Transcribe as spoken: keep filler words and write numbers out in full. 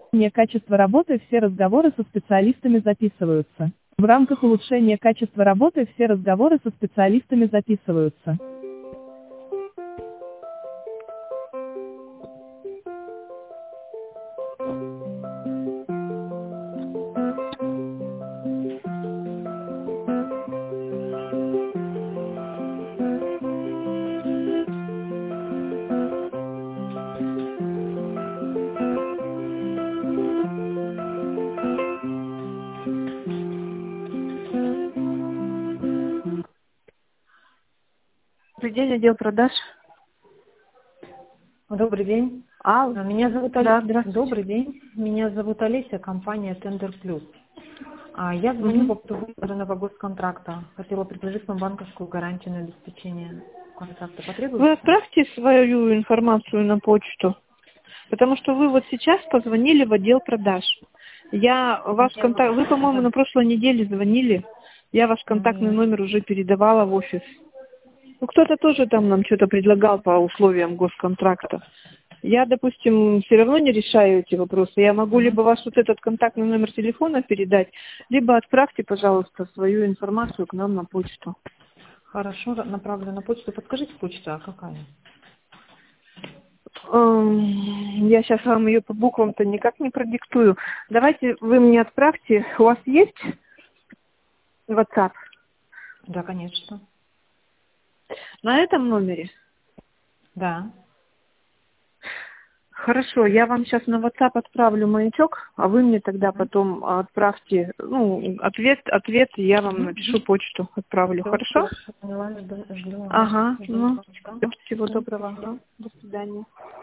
Улучшение качества работы все разговоры со специалистами записываются. В рамках улучшения качества работы все разговоры со специалистами записываются. Добрый день, отдел продаж. Добрый день. А, Меня зовут да, Олеся. здравствуйте. Добрый день. Меня зовут Олеся, компания Tender Plus. А, Я звоню Мгм. по поводу выданного госконтракта. Хотела предложить вам банковскую гарантию на обеспечение контракта. Вы Потребуется? отправьте свою информацию на почту, потому что вы вот сейчас позвонили в отдел продаж. Я ваш Мне контакт, вы, по-моему, на прошлой неделе звонили. Я ваш контактный Нет. номер уже передавала в офис. Ну, кто-то тоже там нам что-то предлагал по условиям госконтракта. Я, допустим, все равно не решаю эти вопросы. Я могу Мгм. либо ваш вот этот контактный номер телефона передать, либо отправьте, пожалуйста, свою информацию к нам на почту. Хорошо, направлю на почту. Подскажите почту, а какая? Эм, Я сейчас вам ее по буквам-то никак не продиктую. Давайте вы мне отправьте. У вас есть WhatsApp Да, конечно. на этом номере? Да. Хорошо, я вам сейчас на WhatsApp отправлю маячок, а вы мне тогда Мгм. потом отправьте, ну, ответ, ответ, и я вам Мгм. напишу почту, отправлю. Все, Хорошо? хорошо. Поняла, жду, жду, ага. Ага, Жду ну, звоночка. всё, всего Мгм. доброго. Ага, до свидания.